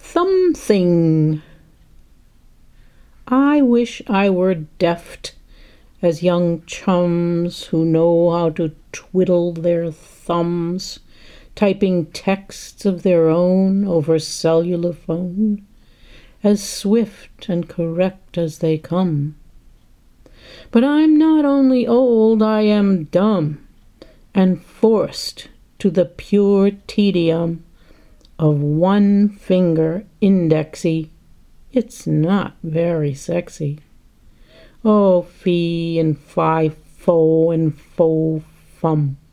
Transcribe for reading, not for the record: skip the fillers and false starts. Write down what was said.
Thumb-thing. I wish I were deft as young chums who know how to twiddle their thumbs, typing texts of their own over cellular phone, as swift and correct as they come. But I'm not only old, I am dumb, and forced to the pure tedium of one finger indexy. It's not very sexy. Oh, fee and fi fo and fo fum.